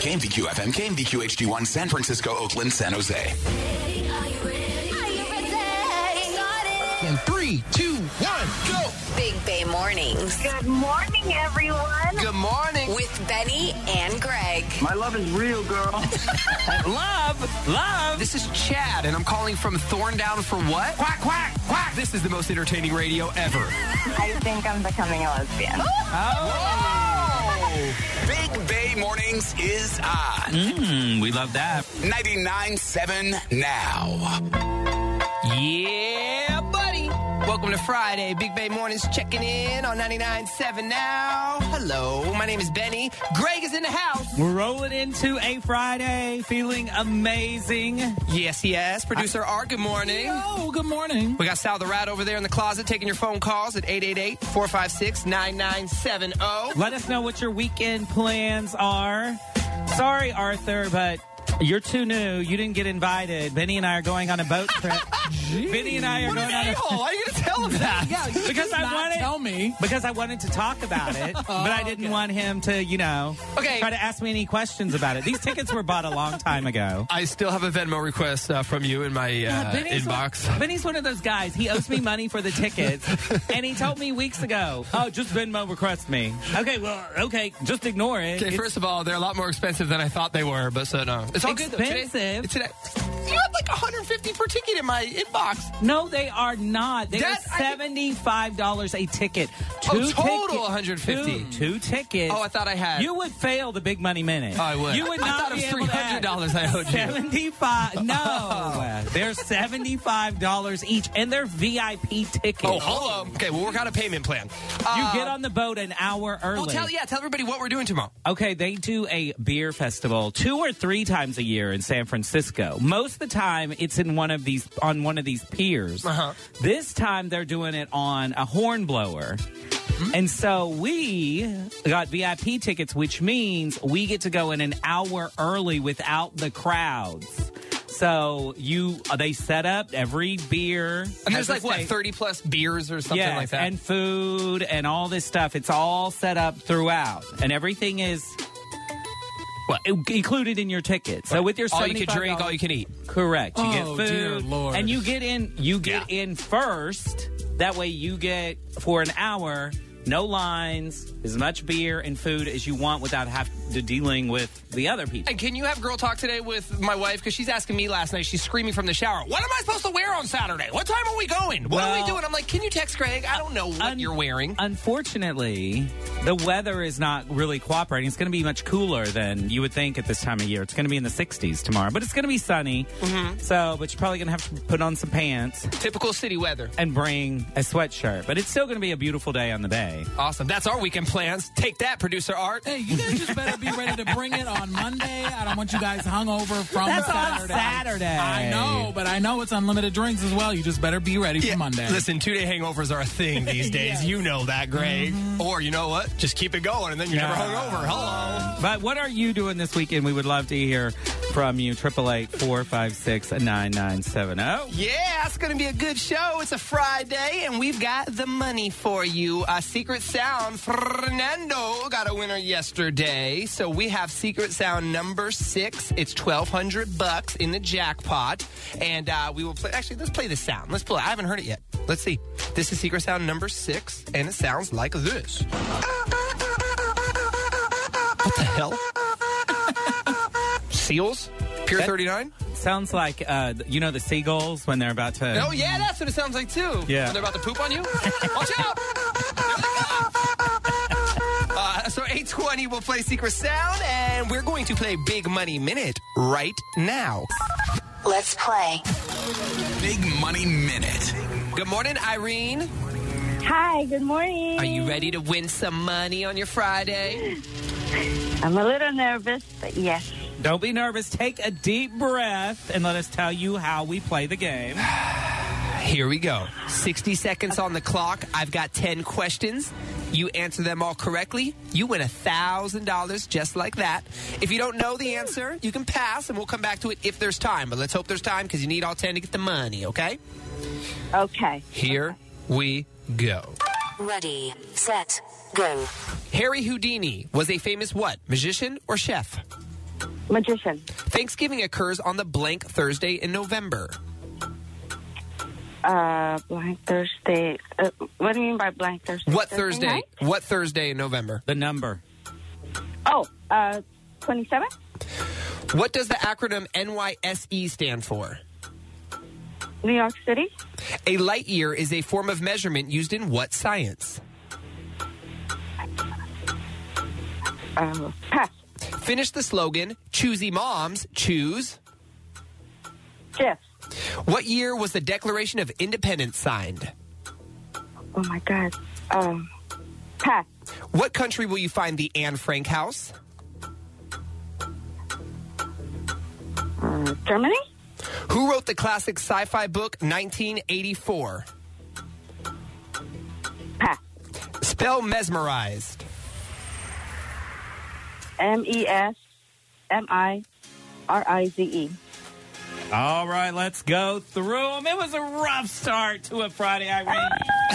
KMVQ FM, KMVQ HD1, San Francisco, Oakland, San Jose. Are you ready? In 3, 2, 1, go! Big Bay Mornings. Good morning, everyone. Good morning. With Benny and Greg. My love is real, girl. Love. This is Chad, and I'm calling from Thorndown for what? Quack, quack, quack. This is the most entertaining radio ever. I think I'm becoming a lesbian. Oh! Big Bay Mornings is on. We love that. 99.7 now. Yeah, buddy. Welcome to Friday. Big Bay Mornings checking in on 99.7 now. Hello, my name is Benny. Greg is in the house. We're rolling into a Friday, feeling amazing. Yes. Producer Art, good morning. Oh, good morning. We got Sal the Rat over there in the closet taking your phone calls at 888-456-9970. Let us know what your weekend plans are. Sorry, Arthur, but you're too new. You didn't get invited. Benny and I are going on a boat trip. Benny and I are going on a-hole. Why are you going to tell him that? because I wanted to talk about it, but I didn't want him to, try to ask me any questions about it. These tickets were bought a long time ago. I still have a Venmo request from you in my inbox. Benny's one of those guys. He owes me money for the tickets, and he told me weeks ago, just Venmo request me. Okay, just ignore it. Okay, first of all, they're a lot more expensive than I thought they were, but so no. It's all expensive. Good, today. You have like $150 per ticket in my inbox. No, they are not. They are $75 a ticket. Total $150. Two tickets. Oh, I thought I had. You would fail the Big Money Minute. Oh, I would. You would not I thought be it was $300 I owed you. $75. No, they're $75 each, and they're VIP tickets. Oh, hold on. Okay, we'll work out a payment plan. You get on the boat an hour early. Well, tell everybody what we're doing tomorrow. Okay, they do a beer festival 2 or 3 times a year in San Francisco. Most of the time, it's in one of these piers. Uh-huh. This time, they're doing it on a horn blower. Mm-hmm. And so we got VIP tickets, which means we get to go in an hour early without the crowds. So they set up every beer. And there's 30 plus beers or something like that? And food and all this stuff. It's all set up throughout. And everything is included in your ticket. So with your $75, all you can drink, all you can eat. Correct. You get food. Dear Lord. And you get in first. That way you get, for an hour, no lines, as much beer and food as you want without having to dealing with the other people. And can you have girl talk today with my wife? Because she's asking me last night. She's screaming from the shower. What am I supposed to wear on Saturday? What time are we going? What are we doing? I'm like, can you text Greg? I don't know what you're wearing. Unfortunately, the weather is not really cooperating. It's going to be much cooler than you would think at this time of year. It's going to be in the 60s tomorrow. But it's going to be sunny. Mm-hmm. But you're probably going to have to put on some pants. Typical city weather. And bring a sweatshirt. But it's still going to be a beautiful day on the bay. Awesome. That's our weekend plans. Take that, Producer Art. Hey, you guys just better be ready to bring it on Monday. I don't want you guys hungover from That's Saturday. On Saturday. I know, but I know it's unlimited drinks as well. You just better be ready for Monday. Listen, 2-day hangovers are a thing these days. Yes. You know that, Greg. Mm-hmm. Or you know what? Just keep it going, and then you're never hungover. Hello. But what are you doing this weekend? We would love to hear from you. 888-456-9970. Yeah, it's going to be a good show. It's a Friday, and we've got the money for you. Secret Sound, Fernando got a winner yesterday. So we have Secret Sound number 6. It's $1,200 in the jackpot. And we will play. Actually, let's play the sound. Let's play it. I haven't heard it yet. Let's see. This is Secret Sound number 6, and it sounds like this. What the hell? Seals? Pier 39? Sounds like, the seagulls when they're about to... Oh, yeah, that's what it sounds like, too. Yeah. When they're about to poop on you? Watch out! So 8:20, we'll play Secret Sound, and we're going to play Big Money Minute right now. Let's play. Big Money Minute. Good morning, Irene. Hi, good morning. Are you ready to win some money on your Friday? I'm a little nervous, but yes. Don't be nervous. Take a deep breath and let us tell you how we play the game. Here we go. 60 seconds on the clock. I've got 10 questions. You answer them all correctly, you win $1,000 just like that. If you don't know the answer, you can pass, and we'll come back to it if there's time. But let's hope there's time because you need all 10 to get the money, okay? Okay. Here we go. Ready, set, go. Harry Houdini was a famous what? Magician or chef? Magician. Thanksgiving occurs on the blank Thursday in November. Blank Thursday. What do you mean by blank Thursday? What Thursday? night? What Thursday in November? The number. Oh, 27? What does the acronym NYSE stand for? New York City? A light year is a form of measurement used in what science? Pass. Finish the slogan, Choosy Moms, choose. Jeff. What year was the Declaration of Independence signed? Oh, my God. Pass. What country will you find the Anne Frank House? Germany? Who wrote the classic sci-fi book 1984? Pass. Spell mesmerized. MESMIRIZE. All right, let's go through them. It was a rough start to a Friday, Irene.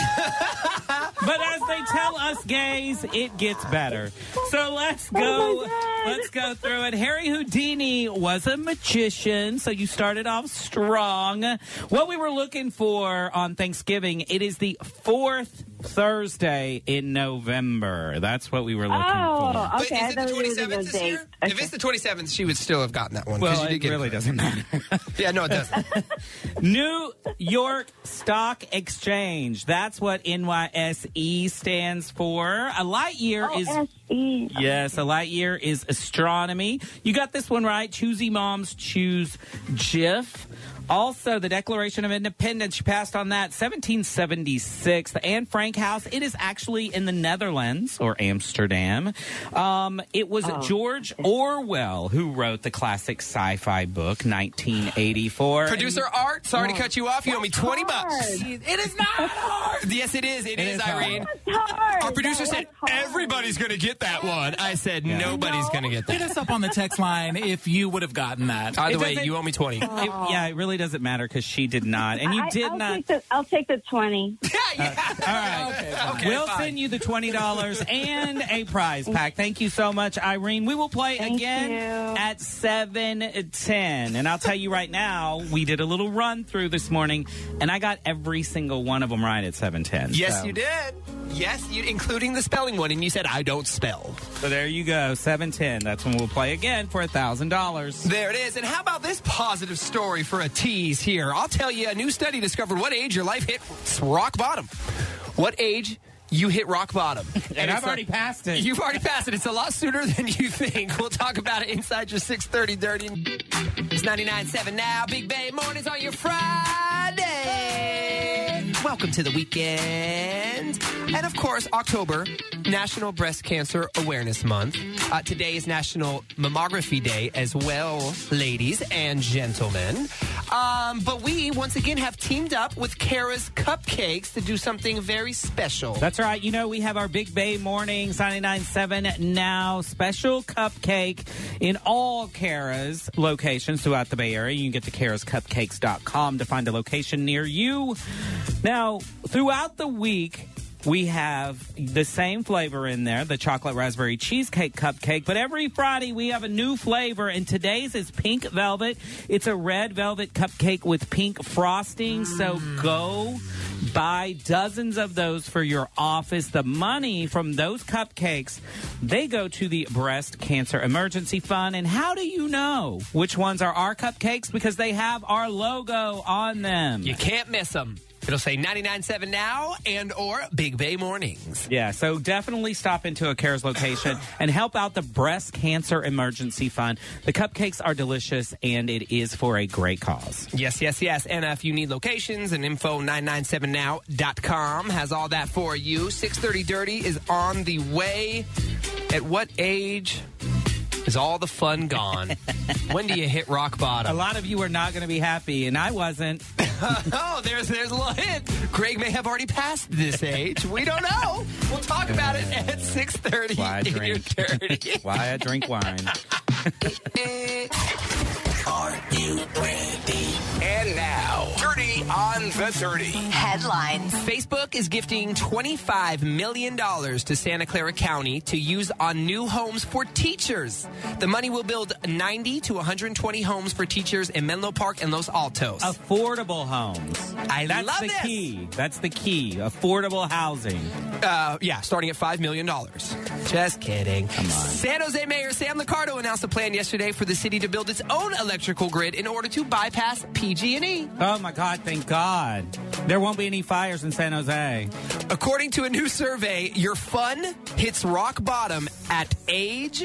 But as they tell us gays, it gets better. So let's go. Let's go through it. Harry Houdini was a magician, so you started off strong. What we were looking for on Thanksgiving, it is the fourth Thursday in November. That's what we were looking for. Oh, okay. But is it the 27th this year? If it's the 27th, she would still have gotten that one. 'cause Well, you did it get really doesn't matter. Yeah, no, it doesn't. New York Stock Exchange. That's what NYSE stands for. A light year is... SE. Yes, a light year is astronomy. You got this one right. Choosy Moms, choose Jif. Also, the Declaration of Independence, she passed on that, 1776. The Anne Frank House, it is actually in the Netherlands, or Amsterdam. It was George Orwell who wrote the classic sci-fi book, 1984. Producer Art, sorry to cut you off. You owe me $20. It is not hard. Yes, it is. It is, hard. Irene. Hard. Our producer That said, was hard. everybody's going to get that one. I said, nobody's going to get Hit that. us up on the text line if you would have gotten that. Either It way, doesn't- you owe me 20. It really doesn't matter because she did not. And you did not. I'll take the 20. All right. Okay, We'll fine. send you the $20 and a prize pack. Thank you so much, Irene. We will play Thank again you. at 7:10. And I'll tell you right now, we did a little run through this morning, and I got every single one of them right at 7:10. Yes, So- you did. Yes, including the spelling one. And you said, I don't spell. So there you go, 7:10. That's when we'll play again for $1,000. There it is. And how about this positive story for a tease here? I'll tell you, a new study discovered what age your life hit rock bottom. What age you hit rock bottom. And I've it's already passed it. You've already passed it. It's a lot sooner than you think. We'll talk about it inside your 6:30 Dirty. It's 99.7 now. Big Bay Mornings on your Friday. Welcome to the weekend. And of course, October, National Breast Cancer Awareness Month. Today is National Mammography Day as well, ladies and gentlemen. But we, once again, have teamed up with Kara's Cupcakes to do something very special. That's right. You know, we have our Big Bay Mornings 99.7 Now special cupcake in all Kara's locations throughout the Bay Area. You can get to karascupcakes.com to find a location near you. Now, throughout the week, we have the same flavor in there, the chocolate raspberry cheesecake cupcake. But every Friday, we have a new flavor, and today's is pink velvet. It's a red velvet cupcake with pink frosting. So go buy dozens of those for your office. The money from those cupcakes, they go to the Breast Cancer Emergency Fund. And how do you know which ones are our cupcakes? Because they have our logo on them. You can't miss them. It'll say 99.7 Now and or Big Bay Mornings. Yeah, so definitely stop into a CARES location and help out the Breast Cancer Emergency Fund. The cupcakes are delicious, and it is for a great cause. Yes, yes, yes. And if you need locations and info, 997now.com has all that for you. 6:30 Dirty is on the way. At what age is all the fun gone? When do you hit rock A bottom? lot of you are not going to be happy, and I wasn't. Oh, there's a little hint. Greg may have already passed this age. We don't know. We'll talk about it at 6:30. Why I in your drink. Dirty. Why I drink wine. Are you ready? And now, Dirty on the 7:30. Headlines. Facebook is gifting $25 million to Santa Clara County to use on new homes for teachers. The money will build 90 to 120 homes for teachers in Menlo Park and Los Altos. Affordable homes. That's love the this. key. That's the key. Affordable housing. Starting at $5 million. Just kidding. Come on. San Jose Mayor Sam Liccardo announced a plan yesterday for the city to build its own electrical grid in order to bypass PG&E. Oh, my God. Thank God. There won't be any fires in San Jose. According to a new survey, your fun hits rock bottom at age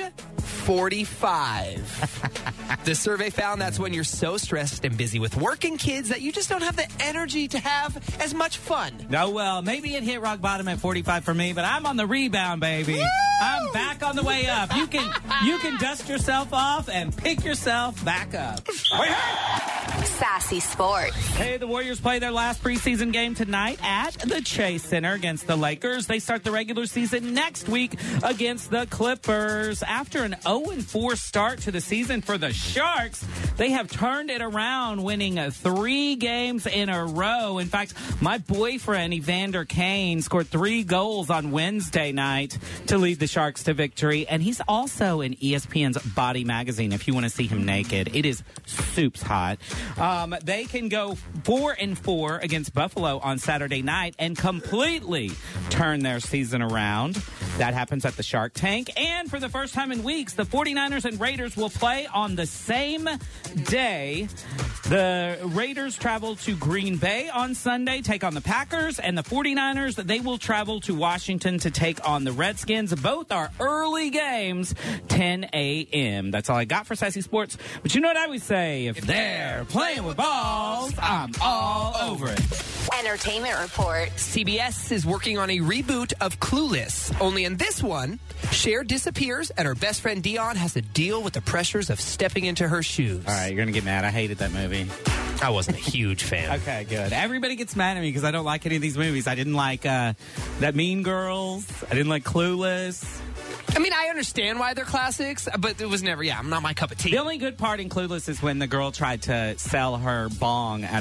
45. The survey found that's when you're so stressed and busy with work and kids that you just don't have the energy to have as much fun. Oh, well, maybe it hit rock bottom at 45 for me, but I'm on the rebound, baby. Woo! I'm back on the way up. You can dust yourself off and pick yourself back up. Sassy Sports. Hey, the Warriors play their last preseason game tonight at the Chase Center against the Lakers. They start the regular season next week against the Clippers. After an 0-4 start to the season for the Sharks, they have turned it around, winning 3 games in a row. In fact, my boyfriend, Evander Kane, scored 3 goals on Wednesday night to lead the Sharks to victory. And he's also in ESPN's Body Magazine if you want to see him naked. It is soups hot. They can go 4-4 against Buffalo on Saturday night and completely turn their season around. That happens at the Shark Tank. And for the first time in weeks, the 49ers and Raiders will play on the same day. The Raiders travel to Green Bay on Sunday, take on the Packers, and the 49ers, they will travel to Washington to take on the Redskins. Both are early games, 10 a.m. That's all I got for Sassy Sports. But you know what I always say? If they're playing with balls, I'm all over it. Entertainment report. CBS is working on a reboot of Clueless. Only in this one, Cher disappears and her best friend Dion has to deal with the pressures of stepping into her shoes. All right, you're going to get mad. I hated that movie. I wasn't a huge fan. Okay, good. Everybody gets mad at me because I don't like any of these movies. I didn't like that Mean Girls. I didn't like Clueless. I mean, I understand why they're classics, but it was never, not my cup of tea. The only good part in Clueless is when the girl tried to sell her bong at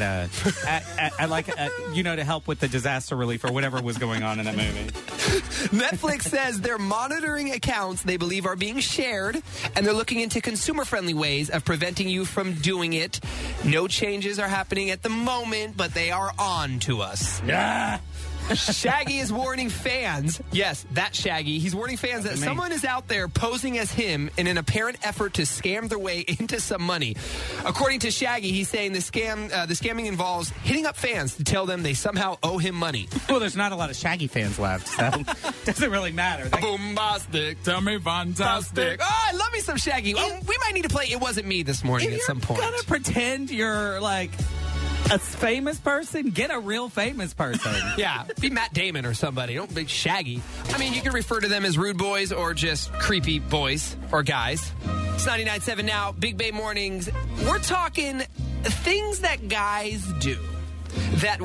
to help with the disaster relief or whatever was going on in that movie. Netflix says they're monitoring accounts they believe are being shared, and they're looking into consumer-friendly ways of preventing you from doing it. No changes are happening at the moment, but they are on to us. Yeah. Shaggy is warning fans. Yes, that Shaggy. He's warning fans that someone is out there posing as him in an apparent effort to scam their way into some money. According to Shaggy, he's saying the scamming involves hitting up fans to tell them they somehow owe him money. Well, there's not a lot of Shaggy fans left, so it doesn't really matter. Bombastic. Tell me fantastic. Oh, I love me some Shaggy. We might need to play It Wasn't Me this morning at some point. If you're going to pretend you're like a famous person, get a real famous person. Yeah, be Matt Damon or somebody. Don't be Shaggy. I mean, you can refer to them as rude boys or just creepy boys or guys. It's 99.7 now, Big Bay Mornings. We're talking things that guys do that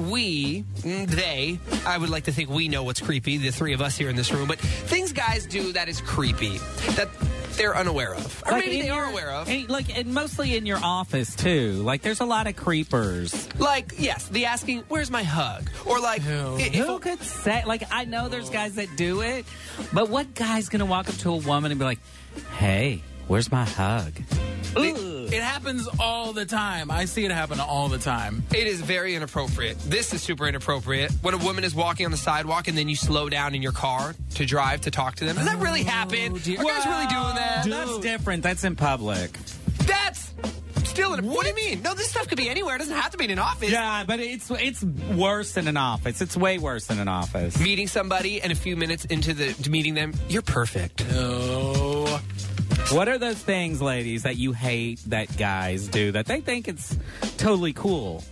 I would like to think we know what's creepy, the three of us here in this room, but things guys do that is creepy, that they're unaware of. Or maybe they are aware of. And mostly in your office, too. Like, there's a lot of creepers. Like, yes, the asking, where's my hug? Or like, who could say, like, I know there's guys that do it, but what guy's going to walk up to a woman and be like, hey, where's my hug? It happens all the time. I see it happen all the time. It is very inappropriate. This is super inappropriate. When a woman is walking on the sidewalk and then you slow down in your car to drive to talk to them. Does that really happen? Are you guys really doing that? That's different. That's in public. That's still what do you mean? No, this stuff could be anywhere. It doesn't have to be in an office. Yeah, but it's worse than an office. It's way worse than an office. Meeting somebody and a few minutes into meeting them, you're perfect. Oh. What are those things, ladies, that you hate that guys do that they think it's totally cool?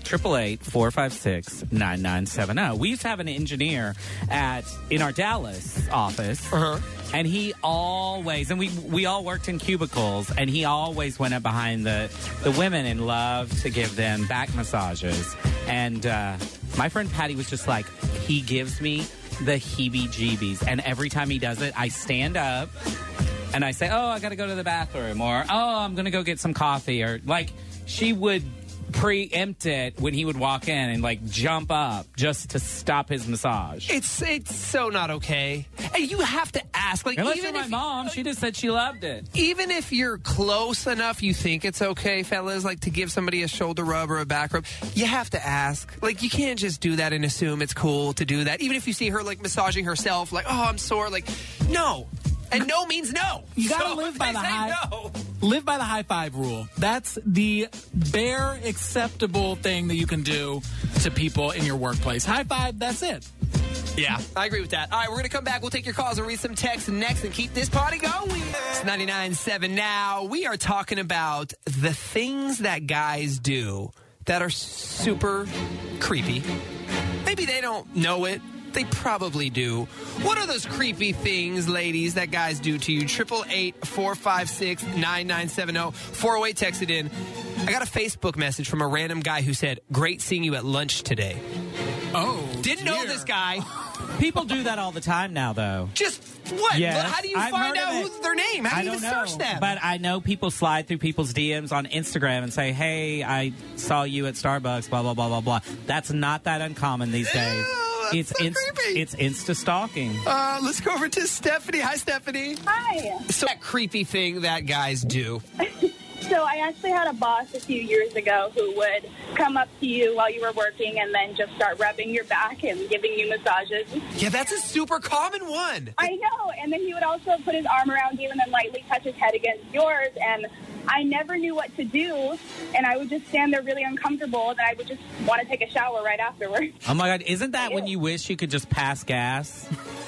888-456-9970. We used to have an engineer in our Dallas office, and he always, and we all worked in cubicles, and he always went up behind the women and loved to give them back massages. And my friend Patty was just like, he gives me the heebie-jeebies. And every time he does it, I stand up, and I say, oh, I got to go to the bathroom, or, oh, I'm going to go get some coffee, or, like, she would preempt it when he would walk in and like jump up just to stop his massage. It's so not okay. And you have to ask. Like, Unless even you're my mom, she just said she loved it. Even if you're close enough, you think it's okay, fellas, like to give somebody a shoulder rub or a back rub, you have to ask. Like, you can't just do that and assume it's cool to do that. Even if you see her like massaging herself, like, oh, I'm sore. Like, no. And no means no. You gotta So live by they the say high. no. Live by the high five rule. That's the bare acceptable thing that you can do to people in your workplace. High five, that's it. Yeah, I agree with that. All right, we're going to come back. We'll take your calls and read some texts next and keep this party going. It's 99.7 now. We are talking about the things that guys do that are super creepy. Maybe they don't know it. They probably do. What are those creepy things, ladies, that guys do to you? 888-456-9970. 408 texted in. I got a Facebook message from a random guy who said, "Great seeing you at lunch today." Oh, Didn't know this guy. People do that all the time now, though. Just what? Yes, How do you I've find heard of out it. who's their name? How do you I even don't know, search them? but I know people slide through people's DMs on Instagram and say, "Hey, I saw you at Starbucks." Blah blah blah blah blah. That's not that uncommon these days. Ew, that's so creepy. It's Insta stalking. Let's go over to Stephanie. Hi, Stephanie. Hi. So that creepy thing that guys do. So I actually had a boss a few years ago who would come up to you while you were working and then just start rubbing your back and giving you massages. Yeah, that's a super common one. I know. And then he would also put his arm around you and then lightly touch his head against yours. And I never knew what to do. And I would just stand there really uncomfortable. And I would just want to take a shower right afterwards. Oh my God, isn't that when you wish you could just pass gas?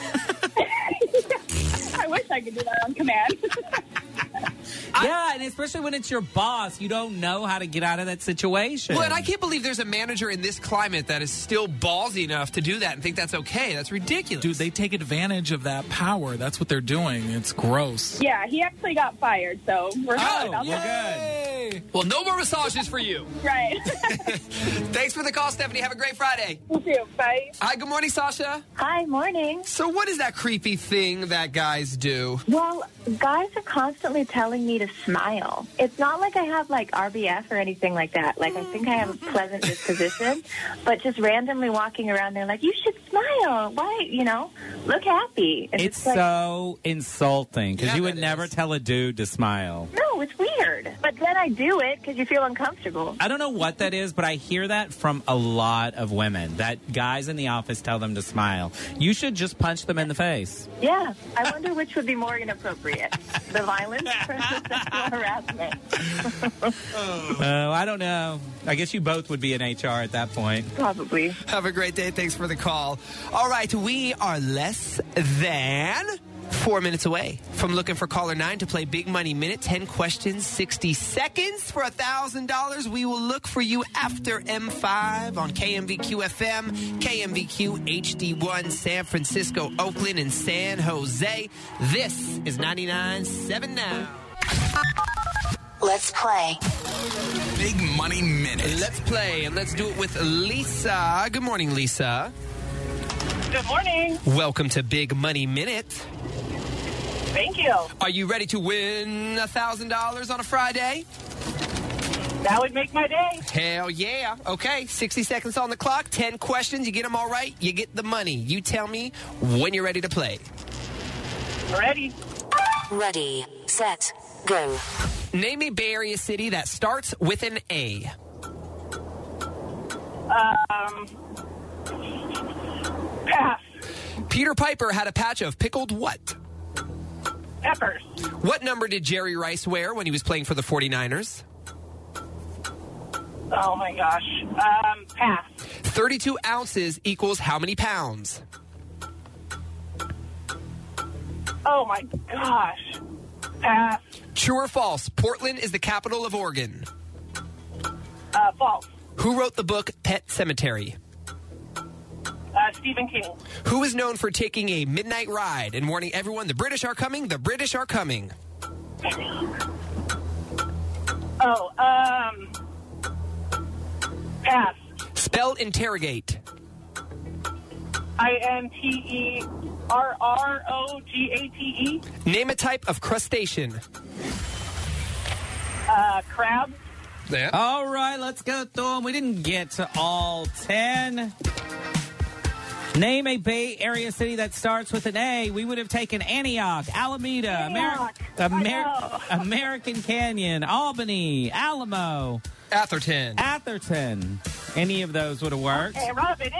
I wish I could do that on command. Yeah, and especially when it's your boss, you don't know how to get out of that situation. Well, and I can't believe there's a manager in this climate that is still ballsy enough to do that and think that's okay. That's ridiculous. Dude, they take advantage of that power. That's what they're doing. It's gross. Yeah, he actually got fired. So we're good about you're that. good. Well, no more massages for you. Right. Thanks for the call, Stephanie. Have a great Friday. You too. Bye. Hi, good morning, Sasha. Hi, morning. So what is that creepy thing that guys do? Well, guys are constantly telling me to smile. It's not like I have like RBF or anything like that. Like I think I have a pleasant disposition, but just randomly walking around there like, you should smile. Why, look happy. And It's like, so insulting because Yeah, you would that never is. tell a dude to smile. no, it's weird. But then I do it because you feel uncomfortable. I don't know what that is, but I hear that from a lot of women, that guys in the office tell them to smile. You should just punch them in the face. Yeah. I wonder which would be more inappropriate, the violence or the sexual harassment. Oh, I don't know. I guess you both would be in HR at that point. Probably. Have a great day. Thanks for the call. All right, we are less than 4 minutes away from looking for caller 9 to play Big Money Minute. 10 questions, 60 seconds for $1,000. We will look for you after M5 on KMVQ FM, KMVQ HD1, San Francisco, Oakland, and San Jose. This is 99.7 now. Let's play. Big Money Minute. Let's play, and let's do it with Lisa. Good morning, Lisa. Good morning. Welcome to Big Money Minute. Thank you. Are you ready to win $1,000 on a Friday? That would make my day. Hell yeah. Okay, 60 seconds on the clock, 10 questions. You get them all right, you get the money. You tell me when you're ready to play. Ready. Ready, set, go. Name a Bay Area city that starts with an A. Pass. Peter Piper had a patch of pickled what? Peppers. What number did Jerry Rice wear when he was playing for the 49ers? Oh my gosh. Pass. 32 ounces equals how many pounds? Oh my gosh. Pass. True or false? Portland is the capital of Oregon. False. Who wrote the book Pet Sematary? Stephen King. Who is known for taking a midnight ride and warning everyone the British are coming, the British are coming? Oh, pass. Spell interrogate. INTERROGATE. Name a type of crustacean. Crab. Yeah. All right, let's go through them. We didn't get to all 10. Name a Bay Area city that starts with an A. We would have taken Antioch, Alameda, American Canyon, Albany, Alamo, Atherton. Any of those would have worked. Hey, rub it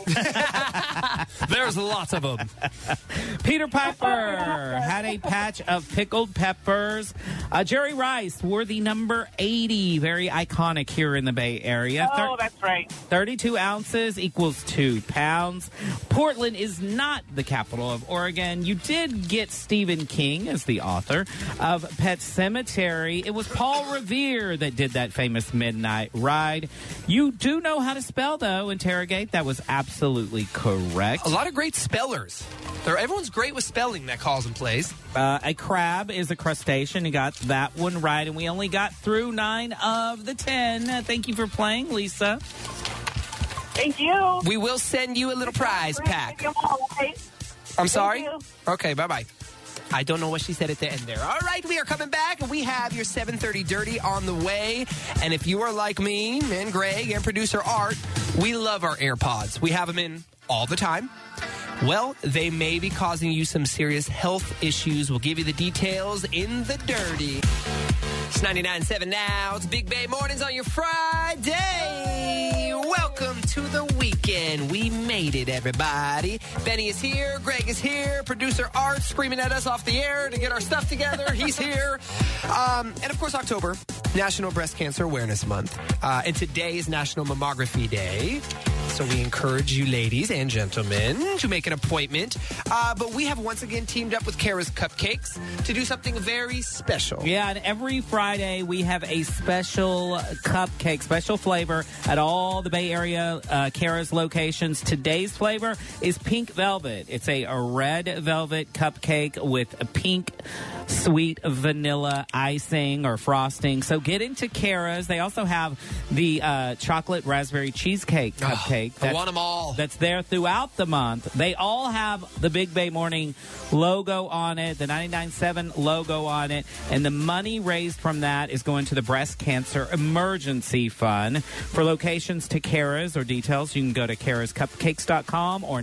in. There's lots of them. Peter Piper had a patch of pickled peppers. Jerry Rice wore the number 80. Very iconic here in the Bay Area. Oh, that's right. 32 ounces equals 2 pounds. Portland is not the capital of Oregon. You did get Stephen King as the author of Pet Sematary. It was Paul Revere that did that famous Midnight Ride. You do know how to spell, though, interrogate. That was absolutely correct. A lot of great spellers. Everyone's great with spelling that calls and plays. A crab is a crustacean. You got that one right, and we only got through 9 of the 10. Thank you for playing, Lisa. Thank you. We will send you a little prize pack. I'm sorry? Okay, bye-bye. I don't know what she said at the end there. All right, we are coming back, and we have your 7:30 Dirty on the way. And if you are like me and Greg and producer Art, we love our AirPods. We have them in all the time. Well, they may be causing you some serious health issues. We'll give you the details in the Dirty. It's 99.7 now. It's Big Bay Mornings on your Friday. Welcome to the weekend. We made it, everybody. Benny is here. Greg is here. Producer Art screaming at us off the air to get our stuff together. He's here. And, of course, October, National Breast Cancer Awareness Month. And today is National Mammography Day. So we encourage you ladies and gentlemen to make an appointment. But we have once again teamed up with Kara's Cupcakes to do something very special. Yeah, and every Friday we have a special cupcake, special flavor at all the Bay Area Kara's locations. Today's flavor is pink velvet. It's a red velvet cupcake with a pink sweet vanilla icing or frosting. So get into Kara's. They also have the chocolate raspberry cheesecake cupcake. I want them all. That's there throughout the month. They all have the Big Bay Morning logo on it, the 99.7 logo on it, and the money raised from that is going to the Breast Cancer Emergency Fund. For locations to Kara's or details, you can go to karascupcakes.com or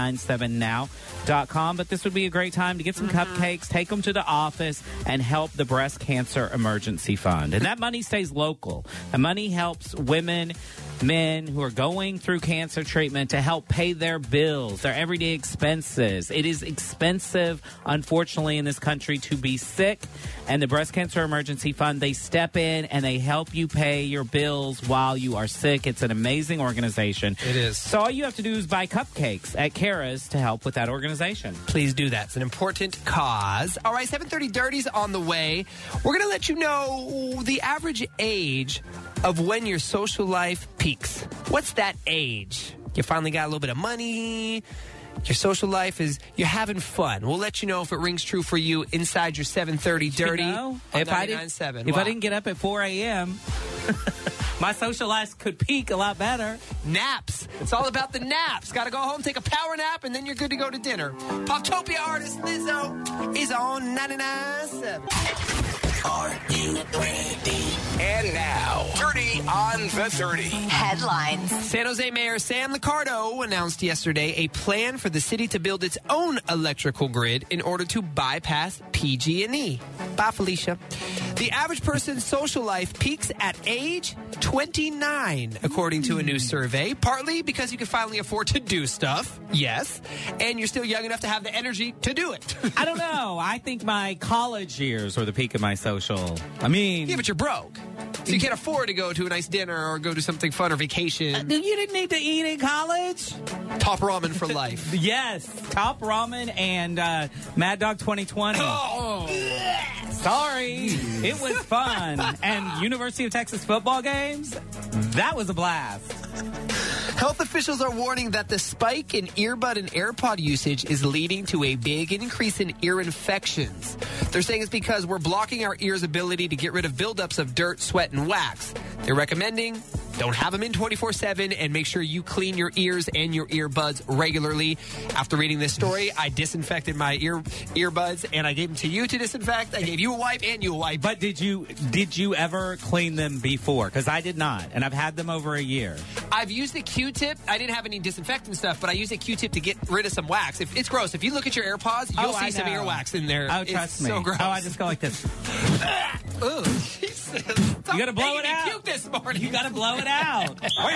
997now.com. But this would be a great time to get some cupcakes, take them to the office, and help the Breast Cancer Emergency Fund. And that money stays local. The money helps women, men who are going through cancer treatment to help pay their bills, their everyday expenses. It is expensive, unfortunately, in this country to be sick. And the Breast Cancer Emergency Fund, they step in and they help you pay your bills while you are sick. It's an amazing organization. It is. So all you have to do is buy cupcakes at Kara's to help with that organization. Please do that. It's an important cause. All right, 7:30 Dirty's on the way. We're going to let you know the average age of when your social life peaks. What's that age? You finally got a little bit of money. Your social life is, you're having fun. We'll let you know if it rings true for you inside your 7:30 Dirty. You know, on if I 99.7. didn't get up at 4 a.m., my social life could peak a lot better. Naps. It's all about the naps. Got to go home, take a power nap, and then you're good to go to dinner. Poptopia artist Lizzo is on 99.7. Are you ready? And now, Dirty on the 30. Headlines. San Jose Mayor Sam Liccardo announced yesterday a plan for the city to build its own electrical grid in order to bypass PG&E. Bye, Felicia. The average person's social life peaks at age 29, according to a new survey, partly because you can finally afford to do stuff, yes, and you're still young enough to have the energy to do it. I don't know. I think my college years were the peak of my social. I mean... Yeah, but you're broke. So you can't afford to go to a nice dinner or go to something fun or vacation. You didn't need to eat in college? Top ramen for life. Yes. Top ramen and Mad Dog 2020. Oh. Sorry. It was fun. And University of Texas football games, that was a blast. Health officials are warning that the spike in earbud and AirPod usage is leading to a big increase in ear infections. They're saying it's because we're blocking our ears' ability to get rid of buildups of dirt, sweat, and wax. They're recommending don't have them in 24/7, and make sure you clean your ears and your earbuds regularly. After reading this story, I disinfected my earbuds, and I gave them to you to disinfect. I gave you a wipe and you a wipe. But did you ever clean them before? Because I did not, and I've had them over a year. I've used a Q-tip. I didn't have any disinfectant stuff, but I used a Q-tip to get rid of some wax. It's gross. If you look at your AirPods, you'll see some earwax in there. Oh, trust me. So gross. Oh, I just go like this. Ugh. You got to blow it out. Puke this morning. You got to blow it out.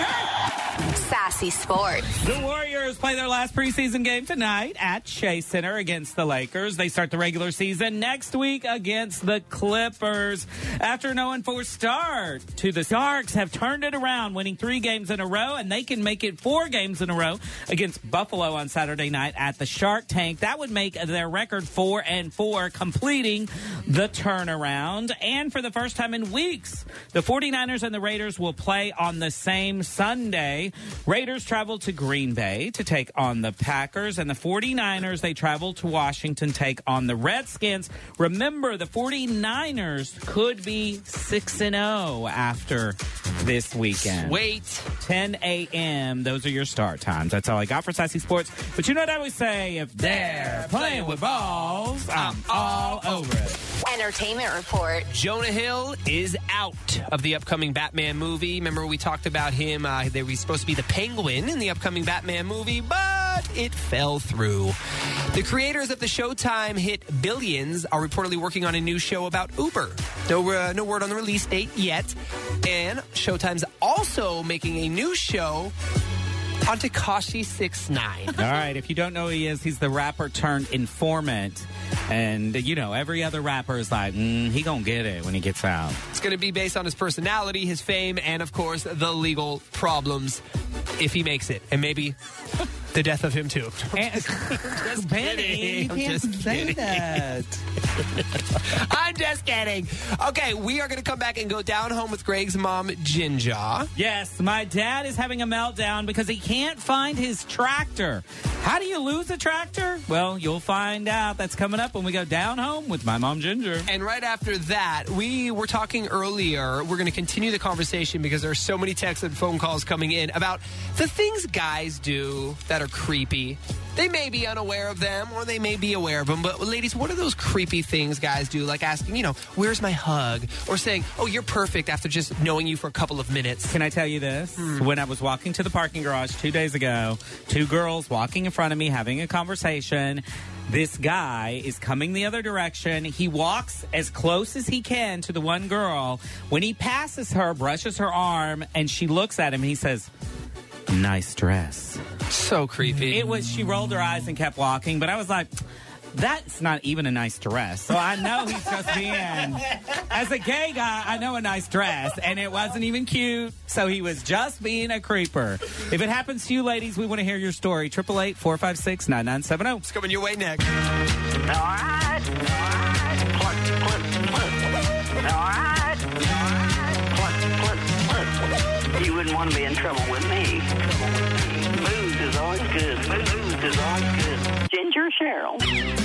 Sassy Sports. The Warriors play their last preseason game tonight at Chase Center against the Lakers. They start the regular season next week against the Clippers. After an 0-4 start, the Sharks have turned it around, winning 3 games in a row, and they can make it 4 games in a row against Buffalo on Saturday night at the Shark Tank. That would make their record 4-4, completing the turnaround. And for the first time in weeks, the 49ers and the Raiders will play on the same Sunday. Raiders travel to Green Bay to take on the Packers, and the 49ers, they travel to Washington, take on the Redskins. Remember, the 49ers could be 6-0 after this weekend. Wait. 10 a.m. Those are your start times. That's all I got for Sassy Sports. But you know what I always say? If they're playing with balls, I'm all over it. Entertainment report. Jonah Hill is out of the upcoming Batman movie. Remember we talked about him. They were supposed to be the Penguin in the upcoming Batman movie, but it fell through. The creators of the Showtime hit Billions are reportedly working on a new show about Uber. No word on the release date yet. And Showtime's also making a new show on Tekashi 6ix9ine. All right, if you don't know who he is, he's the rapper turned informant. And, you know, every other rapper is like, he gonna get it when he gets out. It's going to be based on his personality, his fame, and, of course, the legal problems if he makes it. And maybe the death of him, too. Just kidding. You can't say that. I'm just kidding. Okay, we are going to come back and go down home with Greg's mom, Ginger. Yes, my dad is having a meltdown because he can't find his tractor. How do you lose a tractor? Well, you'll find out. That's coming up when we go down home with my mom, Ginger. And right after that, we were talking earlier. We're going to continue the conversation because there are so many texts and phone calls coming in about the things guys do that are creepy. They may be unaware of them or they may be aware of them. But ladies, what are those creepy things guys do? Like asking, where's my hug? Or saying, oh, you're perfect after just knowing you for a couple of minutes. Can I tell you this? When I was walking to the parking garage 2 days ago, 2 girls walking in front of me having a conversation. This guy is coming the other direction. He walks as close as he can to the one girl. When he passes her, brushes her arm, and she looks at him, he says, nice dress. So creepy. She rolled her eyes and kept walking, but I was like, that's not even a nice dress. So I know he's just being, as a gay guy, I know a nice dress, and it wasn't even cute, so he was just being a creeper. If it happens to you, ladies, we want to hear your story. 888-456-9970. It's coming your way next. All right. You wouldn't want to be in trouble with me. Booze is always good. Ginger Cheryl.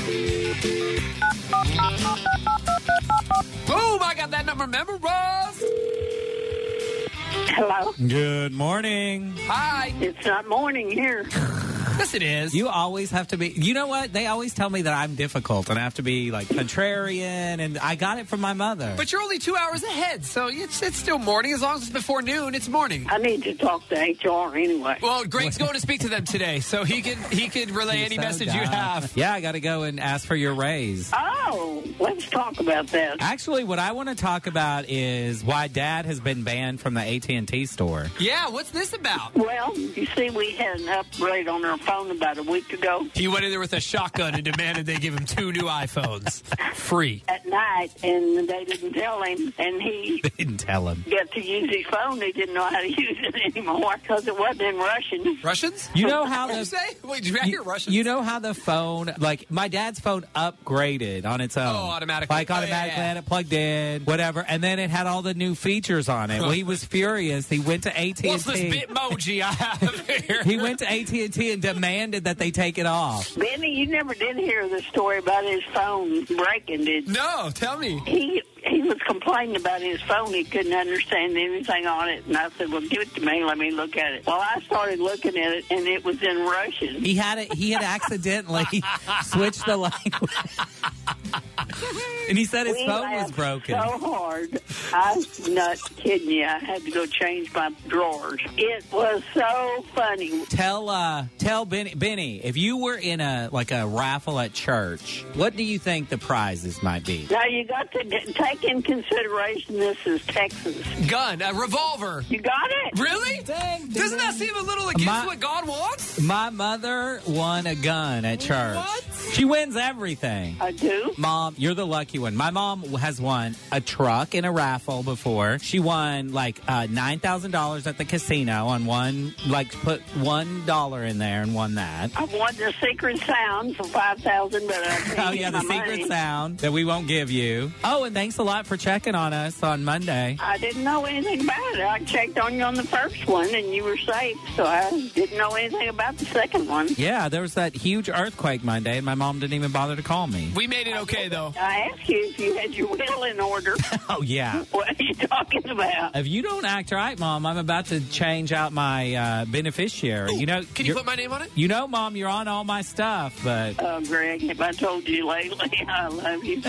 Boom! I got that number memorized. Hello. Good morning. Hi. It's not morning here. Yes, it is. You always have to be. You know what? They always tell me that I'm difficult and I have to be like contrarian, and I got it from my mother. But you're only 2 hours ahead, so it's still morning. As long as it's before noon, it's morning. I need to talk to HR anyway. Well, Greg's going to speak to them today, so he could relay any message you have. Yeah, I got to go and ask for your raise. Oh, let's talk about that. Actually, what I want to talk about is why Dad has been banned from the AT&T store. Yeah, what's this about? Well, you see, we had an upgrade on our phone about a week ago. He went in there with a shotgun and demanded they give him 2 new iPhones. Free. At night, and they didn't tell him, and he didn't tell him. Got to use his phone. He didn't know how to use it anymore because it wasn't in Russian. Russians? You know how What did you say? Wait, did you hear Russians? You know how the phone, like my dad's phone upgraded on its own. Oh, automatically. Like automatically had it plugged in, whatever, and then it had all the new features on it. Well, he was furious. He went to AT&T. What's this Bitmoji I have here? He went to AT&T and demanded that they take it off. Benny, you never did hear the story about his phone breaking, did you? No, tell me. He was complaining about his phone. He couldn't understand anything on it. And I said, well, give it to me. Let me look at it. Well, I started looking at it, and it was in Russian. He had accidentally switched the language. And he said his phone was broken. So hard. I'm not kidding you. I had to go change my drawers. It was so funny. Tell Benny, if you were in a raffle at church, what do you think the prizes might be? Now, you got to take in consideration this is Texas. Gun, a revolver. You got it? Really? Doesn't that seem a little against what God wants? My mother won a gun at church. What? She wins everything. I do? Mom, you're the lucky one. My mom has won a truck in a raffle before. She won $9,000 at the casino on one, put $1 in there and won that. I won the secret sound for $5,000, but I think oh, yeah, the secret sound that we won't give you. Oh, and thanks a lot for checking on us on Monday. I didn't know anything about it. I checked on you on the first one, and you were safe, so I didn't know anything about the second one. Yeah, there was that huge earthquake Monday, and my mom didn't even bother to call me. We made it okay, though. I asked you if you had your will in order. Oh, yeah. What are you talking about? If you don't act right, Mom, I'm about to change out my beneficiary. Ooh, can you put my name on it? You know, Mom, you're on all my stuff, but... Oh, Greg, if I told you lately, I love you.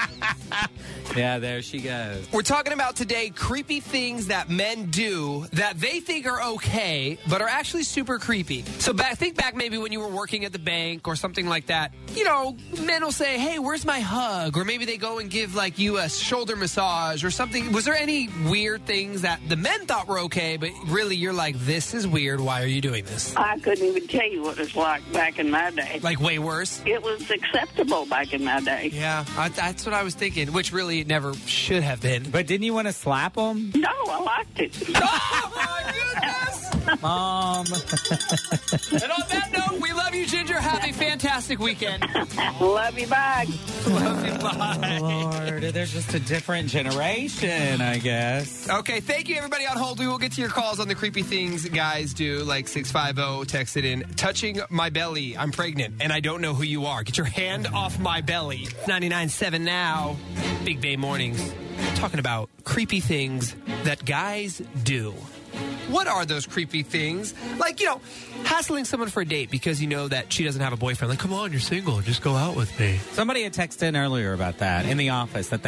Yeah, there she goes. We're talking about today creepy things that men do that they think are okay, but are actually super creepy. So think back maybe when you were working at the bank or something like that. You know, men will say, hey, where's my hug? Or maybe they go and give you a shoulder massage or something. Was there any weird things that the men thought were okay, but really you're like, this is weird. Why are you doing this? I couldn't even tell you what it was like back in my day. Like way worse? It was acceptable back in my day. Yeah, that's what I was thinking, which really it never should have been. But didn't you want to slap them? No, I liked it. Oh, my goodness! Mom. And on that note, we love you, Ginger. Have a fantastic weekend. Love you, bye. Love you, bye. Lord, they're just a different generation, I guess. Okay, thank you, everybody on hold. We will get to your calls on the creepy things guys do, like 650, text it in. Touching my belly. I'm pregnant, and I don't know who you are. Get your hand off my belly. 99.7 now. Big Bay Mornings. Talking about creepy things that guys do. What are those creepy things? Like, hassling someone for a date because you know that she doesn't have a boyfriend. Like, come on, you're single. Just go out with me. Somebody had texted in earlier about that in the office, that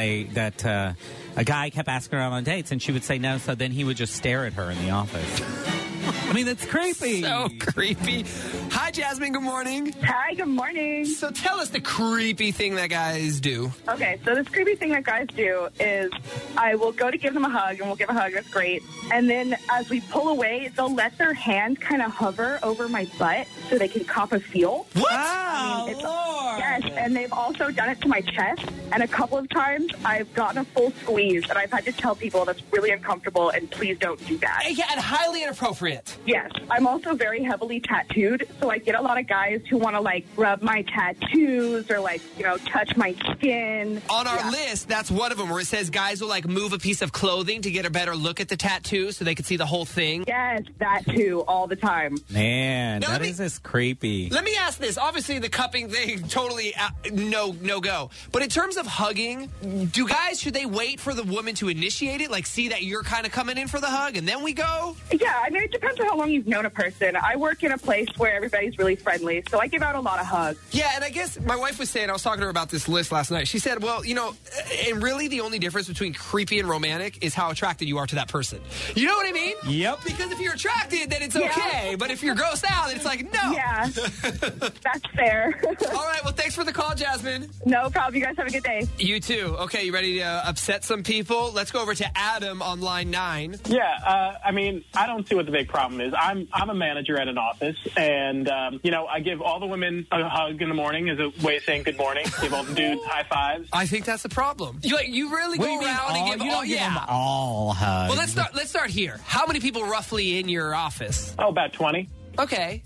a guy kept asking her out on dates, and she would say no, so then he would just stare at her in the office. I mean, that's creepy. So creepy. Hi, Jasmine. Good morning. Hi, good morning. So tell us the creepy thing that guys do. Okay, so this creepy thing that guys do is I will go to give them a hug, and we'll give a hug. That's great. And then as we pull away, they'll let their hand kind of hover over my butt so they can cop a feel. What? Wow, Lord. Yes, and they've also done it to my chest. And a couple of times I've gotten a full squeeze, and I've had to tell people that's really uncomfortable, and please don't do that. Yeah, and highly inappropriate. Yes. I'm also very heavily tattooed, so I get a lot of guys who want to, rub my tattoos or, touch my skin. On our list, that's one of them, where it says guys will, move a piece of clothing to get a better look at the tattoo so they can see the whole thing. Yes, that too, all the time. Man, that is just creepy. Let me ask this. Obviously, the cupping thing, totally no go. But in terms of hugging, should they wait for the woman to initiate it? See that you're kind of coming in for the hug, and then we go? Yeah, I mean, it depends on how long you've known a person. I work in a place where everybody's really friendly, so I give out a lot of hugs. Yeah, and I guess my wife was saying, I was talking to her about this list last night. She said, well, and really the only difference between creepy and romantic is how attracted you are to that person. You know what I mean? Yep. Because if you're attracted, then it's okay. But if you're grossed out, then it's like, no. Yeah, that's fair. All right, well, thanks for the call, Jasmine. No problem. You guys have a good day. You too. Okay, you ready to upset some people? Let's go over to Adam on line 9. Yeah, I don't see what the big problem is. I'm a manager at an office, and, I give all the women a hug in the morning as a way of saying good morning. Give all the dudes high fives. I think that's the problem. You really go around and give all, them all hugs. Well, let's start here. How many people roughly in your office? Oh, about 20. Okay.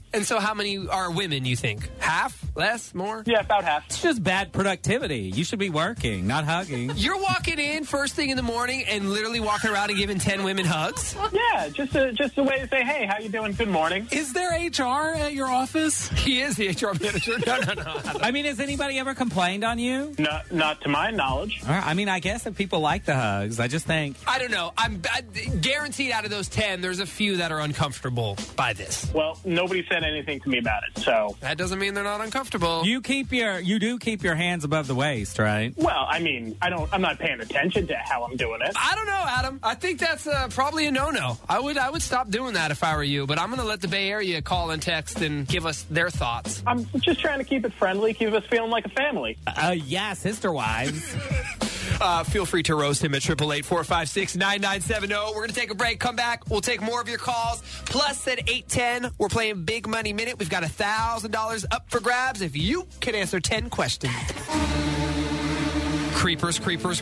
And so how many are women, you think? Half? Less? More? Yeah, about half. It's just bad productivity. You should be working, not hugging. You're walking in first thing in the morning and literally walking around and giving 10 women hugs? Yeah, just a way to say, hey, how you doing? Good morning. Is there HR at your office? He is the HR manager. No. I mean, has anybody ever complained on you? Not to my knowledge. I mean, I guess if people like the hugs, I just think... I don't know. I guaranteed out of those 10, there's a few that are uncomfortable by this. Well, nobody said anything to me about it, so... That doesn't mean they're not uncomfortable. You do keep your hands above the waist, right? Well, I mean, I'm not paying attention to how I'm doing it. I don't know, Adam. I think that's probably a no-no. I would stop doing that if I were you, but I'm going to let the Bay Area call and text and give us their thoughts. I'm just trying to keep it friendly, keep us feeling like a family. Yeah, sister wives. Feel free to roast him at 888-456-9970. We're going to take a break. Come back. We'll take more of your calls. Plus, at 8:10, we're playing Big Money Minute. We've got $1,000 up for grabs if you can answer 10 questions. Creepers. It's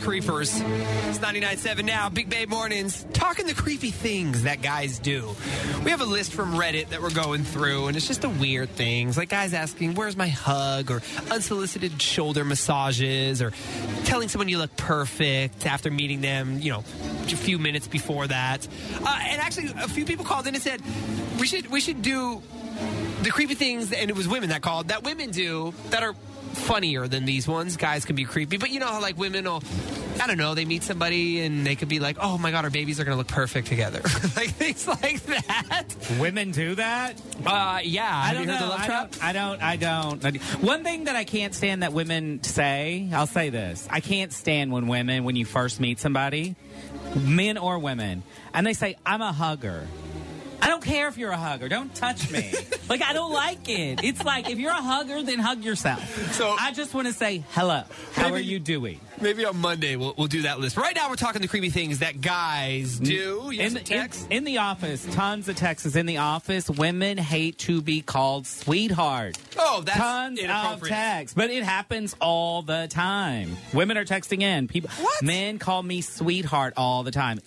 99.7 now. Big Bay Mornings. Talking the creepy things that guys do. We have a list from Reddit that we're going through, and it's just the weird things. Like guys asking, where's my hug? Or unsolicited shoulder massages. Or telling someone you look perfect after meeting them, a few minutes before that. And actually, a few people called in and said, we should do the creepy things, and it was women that called, that women do that are funnier than these ones. Guys can be creepy, but you know how like women will, I don't know, they meet somebody and they could be like, oh my god, our babies are going to look perfect together. Like things like that. Women do that? Yeah. I don't know. I don't. One thing that I can't stand that women say, I'll say this. I can't stand when you first meet somebody, men or women, and they say, I'm a hugger. I don't care if you're a hugger. Don't touch me. Like, I don't like it. It's like, if you're a hugger, then hug yourself. So I just want to say, hello. How are you doing? Maybe on Monday we'll do that list. Right now we're talking the creepy things that guys do. In the office, tons of texts in the office. Women hate to be called sweetheart. Oh, that's tons of texts. But it happens all the time. Women are texting in. Men call me sweetheart all the time.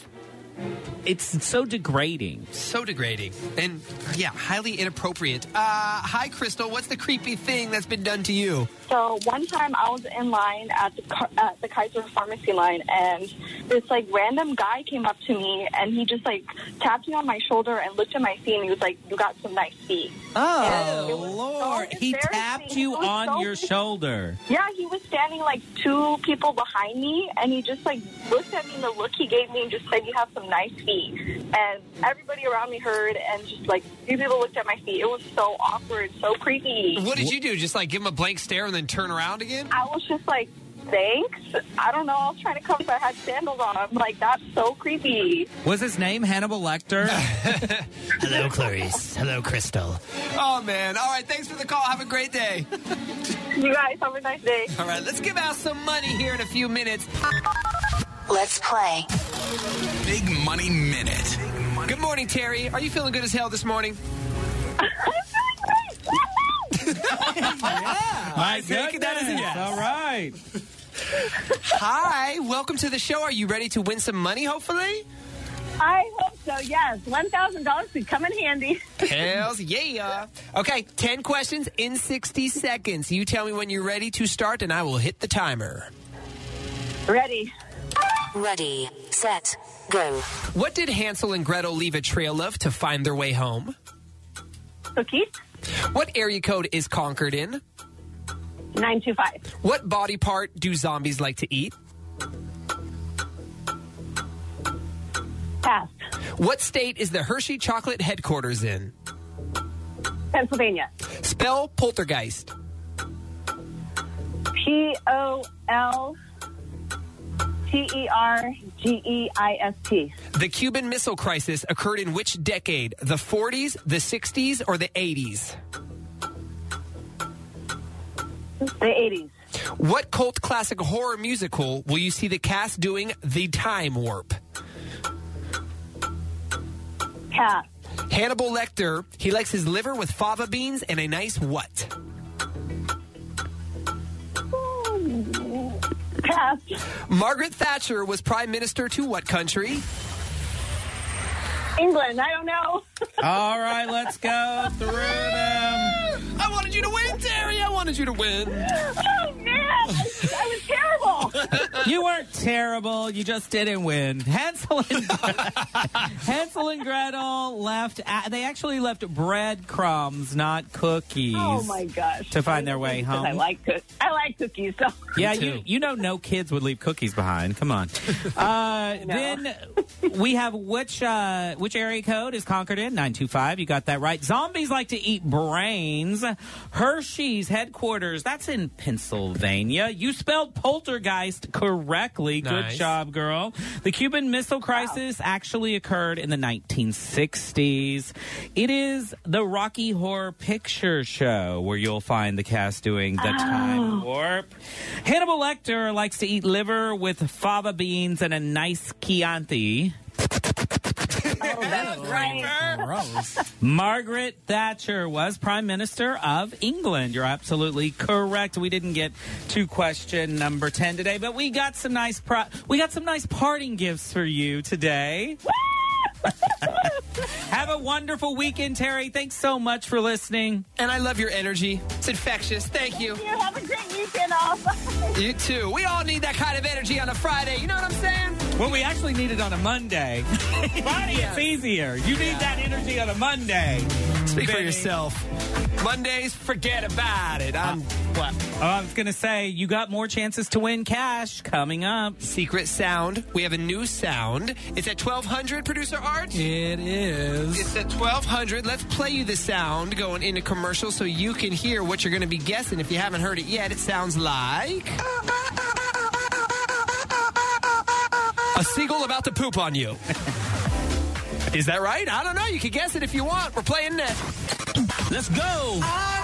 It's so degrading. So degrading. And, yeah, highly inappropriate. Hi, Crystal. What's the creepy thing that's been done to you? So one time I was in line at the Kaiser Pharmacy line, and this, random guy came up to me, and he just, tapped me on my shoulder and looked at my feet, and he was like, you got some nice feet. Oh, Lord. He tapped you on your shoulder. Yeah, he was standing, 2 people behind me, and he just, looked at me, and the look he gave me and just said, you have some nice feet. And everybody around me heard, and just, few people looked at my feet. It was so awkward, so creepy. What did you do? Just, give him a blank stare and then turn around again? I was just thanks. I don't know. I was trying to come, but I had sandals on. I'm that's so creepy. Was his name Hannibal Lecter? Hello, Clarice. Hello, Crystal. Oh, man. All right. Thanks for the call. Have a great day. You guys have a nice day. All right. Let's give out some money here in a few minutes. Let's play. Big Money Minute. Good morning, Terry. Are you feeling good as hell this morning? Yeah. My goodness. That is a yes. All right. Hi. Welcome to the show. Are you ready to win some money, hopefully? I hope so, yes. $1,000 could come in handy. Hells yeah. Okay, 10 questions in 60 seconds. You tell me when you're ready to start, and I will hit the timer. Ready. Ready, set, go. What did Hansel and Gretel leave a trail of to find their way home? Cookies. What area code is Concord in? 925. What body part do zombies like to eat? Pass. What state is the Hershey chocolate headquarters in? Pennsylvania. Spell poltergeist. Poltergeist. The Cuban Missile Crisis occurred in which decade? The 40s, the 60s, or the 80s? The 80s. What cult classic horror musical will you see the cast doing the time warp? Pass. Hannibal Lecter, he likes his liver with fava beans and a nice what? Pass. Margaret Thatcher was prime minister to what country? England. I don't know. All right, let's go through them. I wanted you to win, Terry. I wanted you to win. Oh, man. I was terrible. You weren't terrible. You just didn't win. Hansel and Gretel left. They actually left breadcrumbs, not cookies. Oh, my gosh. To find their way home. I like cookies, so. Yeah, you know no kids would leave cookies behind. Come on. Then we have which area code is Concord in? 925. You got that right. Zombies like to eat brains. Hershey's headquarters, that's in Pennsylvania. You spelled poltergeist correctly. Nice. Good job, girl. The Cuban Missile Crisis actually occurred in the 1960s. It is the Rocky Horror Picture Show where you'll find the cast doing the time warp. Hannibal Lecter likes to eat liver with fava beans and a nice Chianti. Oh, that's right. Gross. Margaret Thatcher was Prime Minister of England. You're absolutely correct. We didn't get to question number 10 today, but we got some nice parting gifts for you today. Have a wonderful weekend, Terry. Thanks so much for listening. And I love your energy. It's infectious. Thank you. You have a great weekend off. You too. We all need that kind of energy on a Friday. You know what I'm saying? Well, we actually need it on a Monday. Friday, it's easier. You need that energy on a Monday. Speak for yourself. Mondays, forget about it. I was going to say, you got more chances to win cash coming up. Secret sound. We have a new sound. It's at 1200, producer Art. It is. It's at 1200. Let's play you the sound going into commercial so you can hear what you're going to be guessing. If you haven't heard it yet, it sounds like a seagull about to poop on you. Is that right? I don't know. You can guess it if you want. We're playing next. Let's go.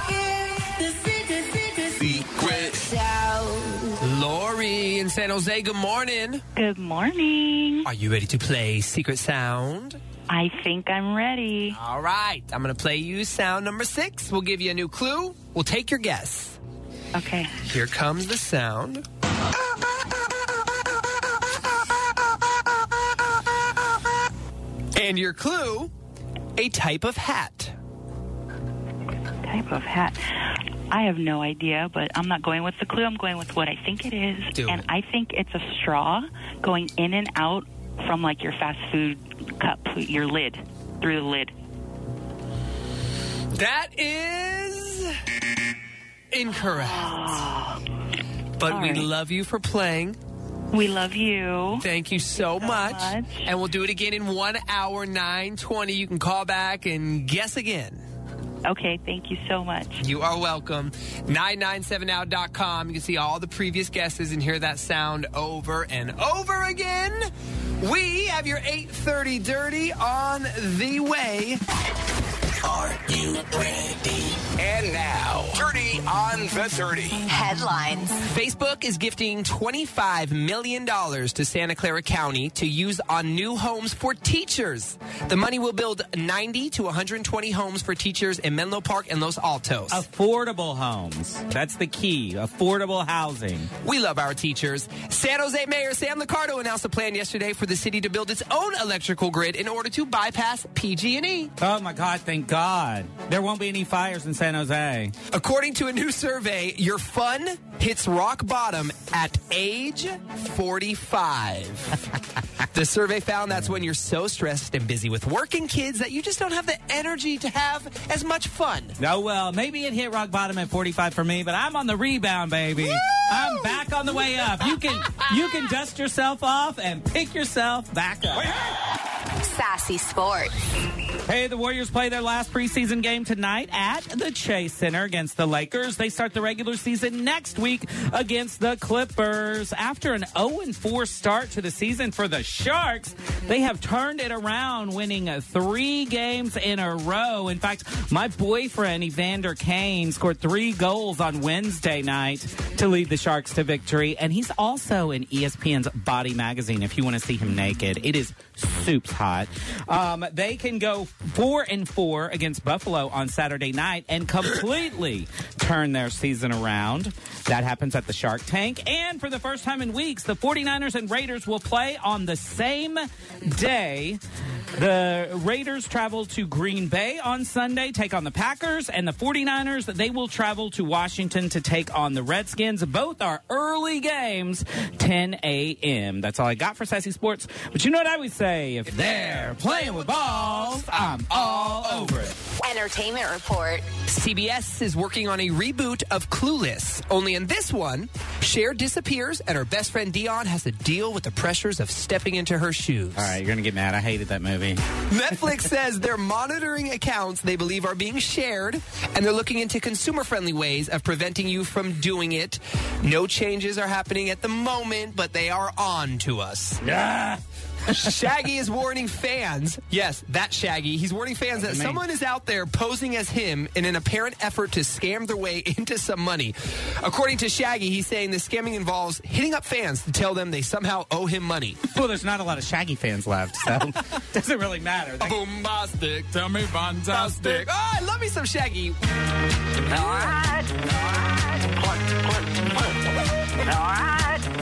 Secret sound. Lori in San Jose, good morning. Good morning. Are you ready to play Secret Sound? I think I'm ready. All right. I'm going to play you sound number 6. We'll give you a new clue. We'll take your guess. Okay. Here comes the sound. And your clue, a type of hat. Type of hat. I have no idea, but I'm not going with the clue. I'm going with what I think it is. I think it's a straw going in and out from like your fast food cup, your lid, through the lid. That is incorrect. But we love you for playing. We love you. Thank you so much. And we'll do it again in 1 hour, 9:20. You can call back and guess again. Okay, thank you so much. You are welcome. 997now.com. You can see all the previous guesses and hear that sound over and over again. We have your 8:30 Dirty on the way. Are you ready? And now, Dirty on the 30. Headlines. Facebook is gifting $25 million to Santa Clara County to use on new homes for teachers. The money will build 90 to 120 homes for teachers in Menlo Park and Los Altos. Affordable homes. That's the key. Affordable housing. We love our teachers. San Jose Mayor Sam Liccardo announced a plan yesterday for the city to build its own electrical grid in order to bypass PG&E. Oh, my God. Thank God. There won't be any fires in San Jose. According to a new survey, your fun hits rock bottom at age 45. The survey found that's when you're so stressed and busy with work and kids that you just don't have the energy to have as much fun. Oh, well, maybe it hit rock bottom at 45 for me, but I'm on the rebound, baby. Woo! I'm back on the way up. You can dust yourself off and pick yourself back up. Sassy Sports. Hey, the Warriors play their last preseason game tonight at the Chase Center against the Lakers. They start the regular season next week against the Clippers. After an 0-4 start to the season for the Sharks, they have turned it around, winning 3 games in a row. In fact, my boyfriend, Evander Kane, scored 3 goals on Wednesday night to lead the Sharks to victory. And he's also in ESPN's Body Magazine if you want to see him naked. It is soups hot. They can go 4-4 against Buffalo on Saturday night and completely turn their season around. That happens at the Shark Tank. And for the first time in weeks, the 49ers and Raiders will play on the same day. The Raiders travel to Green Bay on Sunday, take on the Packers, and the 49ers, they will travel to Washington to take on the Redskins. Both are early games, 10 a.m. That's all I got for Sassy Sports. But you know what I always say? If they're playing with balls, I'm all over it. Entertainment report. CBS is working on a reboot of Clueless. Only in this one, Cher disappears and her best friend Dion has to deal with the pressures of stepping into her shoes. All right, you're going to get mad. I hated that movie. Netflix says they're monitoring accounts they believe are being shared, and they're looking into consumer-friendly ways of preventing you from doing it. No changes are happening at the moment, but they are on to us. Shaggy is warning fans. Yes, that Shaggy. He's warning fans that someone is out there posing as him in an apparent effort to scam their way into some money. According to Shaggy, he's saying the scamming involves hitting up fans to tell them they somehow owe him money. Well, there's not a lot of Shaggy fans left, so it doesn't really matter. Bombastic, tell me fantastic. Oh, I love me some Shaggy. All right. All right.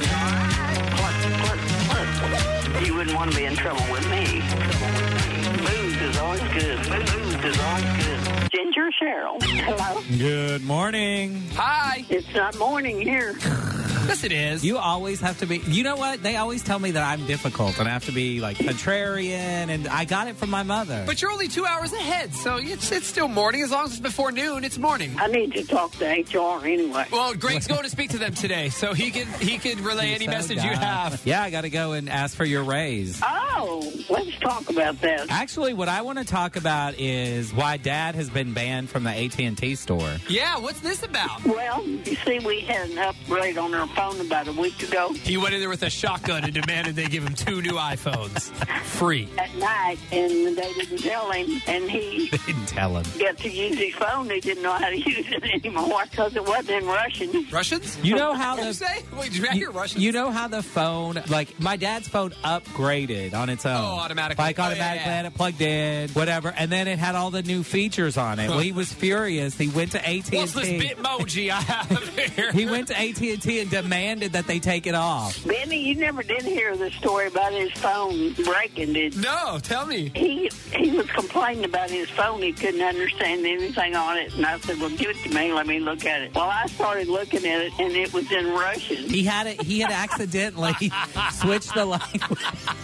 You wouldn't want to be in trouble with me. Booze is always good. Booze is always good. Ginger Cheryl. Hello. Good morning. Hi. It's not morning here. Yes, it is. You always have to be. You know what? They always tell me that I'm difficult and I have to be like contrarian, and I got it from my mother. But you're only 2 hours ahead, so it's still morning. As long as it's before noon, it's morning. I need to talk to HR anyway. Well, Greg's going to speak to them today, so he could relay any message you have. Yeah, I got to go and ask for your raise. Oh, let's talk about that. Actually, what I want to talk about is why Dad has been banned from the AT&T store. Yeah, what's this about? Well, you see, we had an upgrade on our phone about a week ago. He went in there with a shotgun and demanded they give him 2 new iPhones. Free. At night, and they didn't tell him, and he They didn't tell him. got to use his phone. He didn't know how to use it anymore because it wasn't in Russian. Russians? You know how What did you say? Wait, did you hear Russians? You know how the phone, like my dad's phone upgraded on its own. Oh, automatically. Like automatically had it plugged in, whatever. And then it had all the new features on it. Well, he was furious. He went to AT&T. What's this Bitmoji I have here? He went to AT&T and demanded that they take it off. Benny, you never did hear the story about his phone breaking, did you? No, tell me. He was complaining about his phone. He couldn't understand anything on it. And I said, well, give it to me. Let me look at it. Well, I started looking at it, and it was in Russian. He had accidentally switched the language.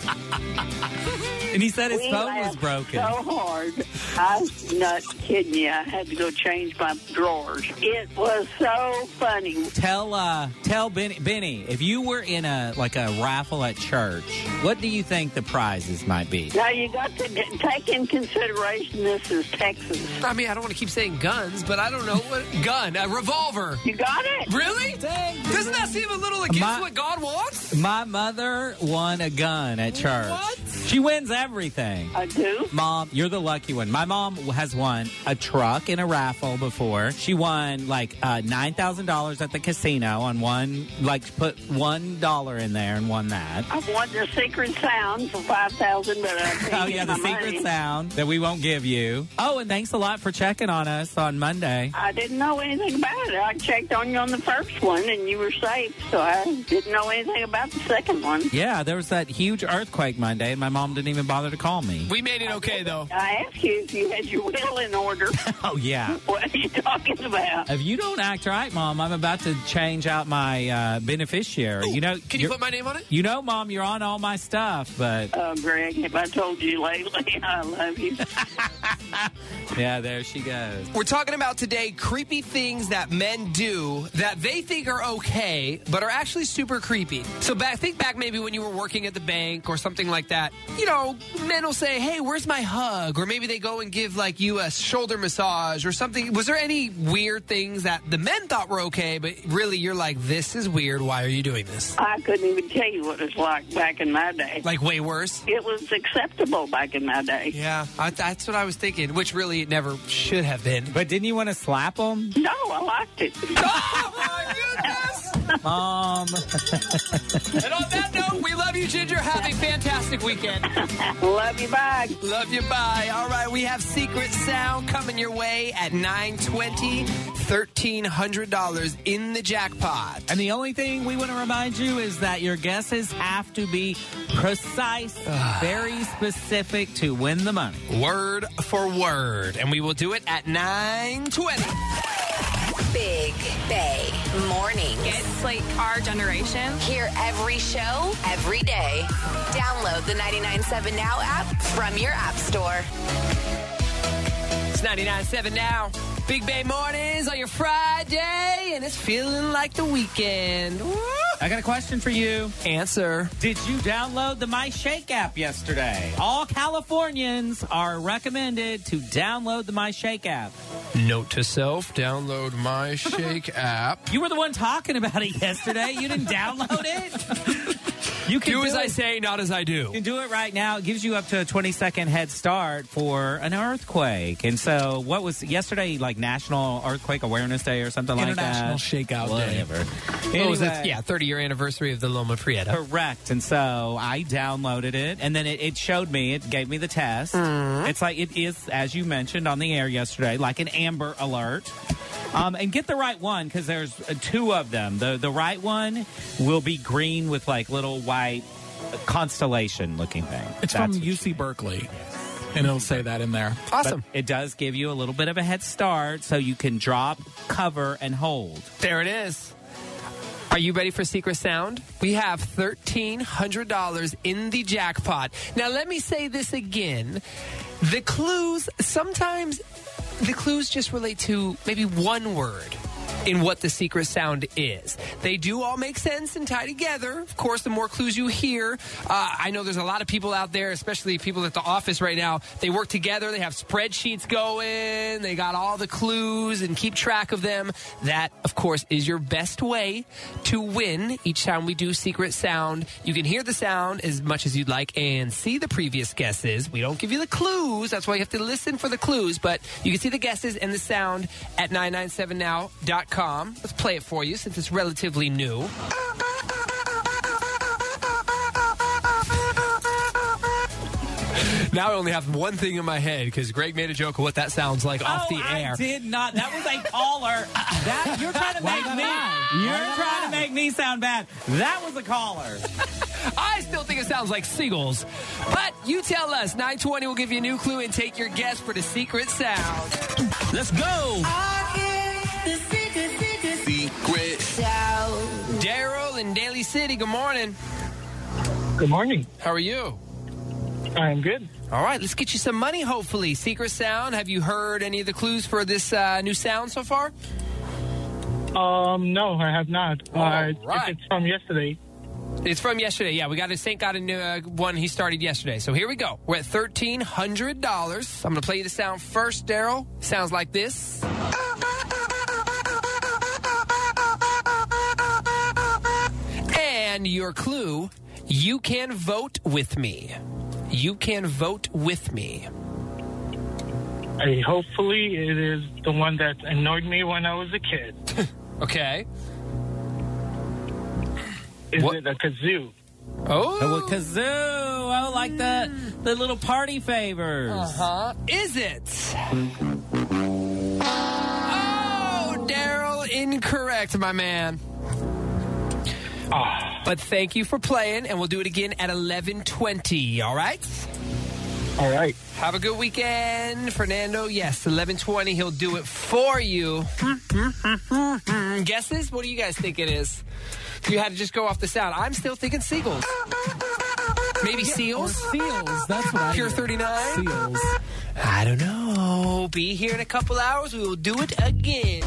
And he said his phone was broken. So hard. I'm not kidding you. I had to go change my drawers. It was so funny. Tell Benny, if you were in a raffle at church, what do you think the prizes might be? Now, you got to take in consideration this is Texas. I mean, I don't want to keep saying guns, but I don't know what gun. A revolver. You got it? Really? Doesn't that seem a little against what God wants? My mother won a gun at church. What? She wins everything. I do? Mom, you're the lucky one. My mom has won a truck in a raffle before. She won $9,000 at the casino on one, put $1 in there and won that. I've won the secret sound for $5,000, but I Oh, yeah, the secret sound that we won't give you. Oh, and thanks a lot for checking on us on Monday. I didn't know anything about it. I checked on you on the first one, and you were safe, so I didn't know anything about the second one. Yeah, there was that huge earthquake Monday, and my mom didn't even bother to call me. We made it okay, though. I asked you if you had your will in order. Oh, yeah. What are you talking about? If you don't act right, Mom, I'm about to change out my beneficiary. Ooh, can you put my name on it? You know, Mom, you're on all my stuff, but... Oh, Greg, have I told you lately I love you? Yeah, there she goes. We're talking about today creepy things that men do that they think are okay, but are actually super creepy. So think back maybe when you were working at the bank or something like that. You know, men will say, hey, where's my hug? Or maybe they go and give you a shoulder massage or something. Was there any weird things that the men thought were okay, but really you're like, this is weird. Why are you doing this? I couldn't even tell you what it was like back in my day. Like way worse? It was acceptable back in my day. Yeah, that's what I was thinking, which really it never should have been. But didn't you want to slap them? No, I liked it. Oh, my goodness! Mom. And on that note, we love you, Ginger. Have a fantastic weekend. Love you, bye. Love you, bye. All right, we have Secret Sound coming your way at 9:20. $1,300 in the jackpot. And the only thing we want to remind you is that your guesses have to be precise, very specific to win the money. Word for word. And we will do it at 9:20. Big Bay Mornings. It's like our generation. Hear every show, every day. Download the 99.7 Now app from your app store. It's 99.7 Now. Big Bay Mornings on your Friday, and it's feeling like the weekend. Woo! I got a question for you. Answer. Did you download the My Shake app yesterday? All Californians are recommended to download the My Shake app. Note to self, download My Shake app. You were the one talking about it yesterday. You didn't download it? You can do as I say, not as I do. You can do it right now. It gives you up to a 20-second head start for an earthquake. And so what was yesterday, like National Earthquake Awareness Day or something like that? International Shakeout Day. Whatever. What was it? Yeah, 30-year anniversary of the Loma Prieta. Correct. And so I downloaded it, and then it showed me, it gave me the test. It's like, it is, as you mentioned on the air yesterday, like an Amber Alert. And get the right one, because there's two of them. The right one will be green with like little white constellation-looking thing. It's from UC Berkeley, and it'll say that in there. Awesome. But it does give you a little bit of a head start, so you can drop, cover, and hold. There it is. Are you ready for Secret Sound? We have $1,300 in the jackpot. Now, let me say this again. The clues, sometimes the clues just relate to maybe one word in what the secret sound is. They do all make sense and tie together. Of course, the more clues you hear, I know there's a lot of people out there, especially people at the office right now, they work together, they have spreadsheets going, they got all the clues and keep track of them. That, of course, is your best way to win each time we do Secret Sound. You can hear the sound as much as you'd like and see the previous guesses. We don't give you the clues. That's why you have to listen for the clues, but you can see the guesses and the sound at 997now.com. Let's play it for you since it's relatively new. Now I only have one thing in my head because Greg made a joke of what that sounds like off the air. I did not. That was a caller. You're trying to make me. You're trying to make me sound bad. That was a caller. I still think it sounds like seagulls. But you tell us. 920 will give you a new clue and take your guess for the secret sound. Let's go. Secret Sound. Daryl in Daly City, good morning. Good morning. How are you? I'm good. All right, let's get you some money, hopefully. Secret Sound, have you heard any of the clues for this new sound so far? No, I have not. Right. It's from yesterday. It's from yesterday, yeah. Saint got a new one he started yesterday. So here we go. We're at $1,300. I'm going to play you the sound first, Daryl. Sounds like this. And your clue, you can vote with me. You can vote with me. Hopefully it is the one that annoyed me when I was a kid. Okay. Is it a kazoo? Oh, a kazoo. Oh, like the little party favors. Uh-huh. Is it? Oh, Daryl, incorrect, my man. But thank you for playing, and we'll do it again at 11:20, all right? All right. Have a good weekend, Fernando. Yes, 11:20, he'll do it for you. Guesses? What do you guys think it is? You had to just go off the sound. I'm still thinking seagulls. Maybe seals? Seals, that's what I Pure hear. 39? Seals. I don't know. Be here in a couple hours. We will do it again.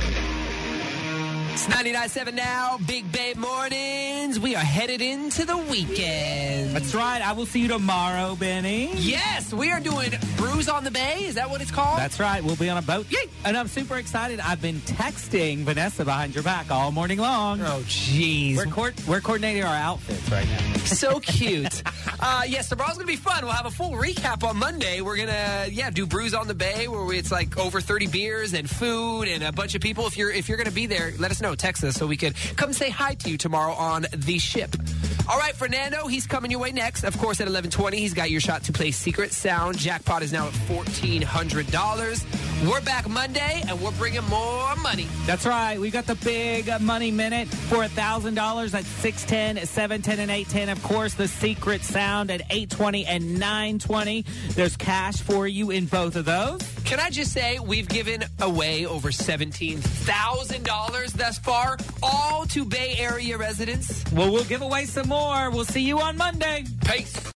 It's 99.7 Now, Big Bay Mornings. We are headed into the weekend. That's right. I will see you tomorrow, Benny. Yes, we are doing Brews on the Bay. Is that what it's called? That's right. We'll be on a boat. Yay! And I'm super excited. I've been texting Vanessa behind your back all morning long. Oh, jeez. We're coordinating our outfits right now. So cute. Yes, tomorrow's going to be fun. We'll have a full recap on Monday. We're going to, do Brews on the Bay where it's like over 30 beers and food and a bunch of people. If you're going to be there, let us us know. Text us so we can come say hi to you tomorrow on the ship. All right, Fernando, he's coming your way next. Of course, at 11:20, he's got your shot to play Secret Sound. Jackpot is now at $1,400. We're back Monday, and we're bringing more money. That's right. We got the big money minute for $1,000 at 6:10, 7:10, and 8:10. Of course, the Secret Sound at 8:20 and 9:20. There's cash for you in both of those. Can I just say we've given away over $17,000 thus far, all to Bay Area residents? Well, we'll give away some more. We'll see you on Monday. Peace.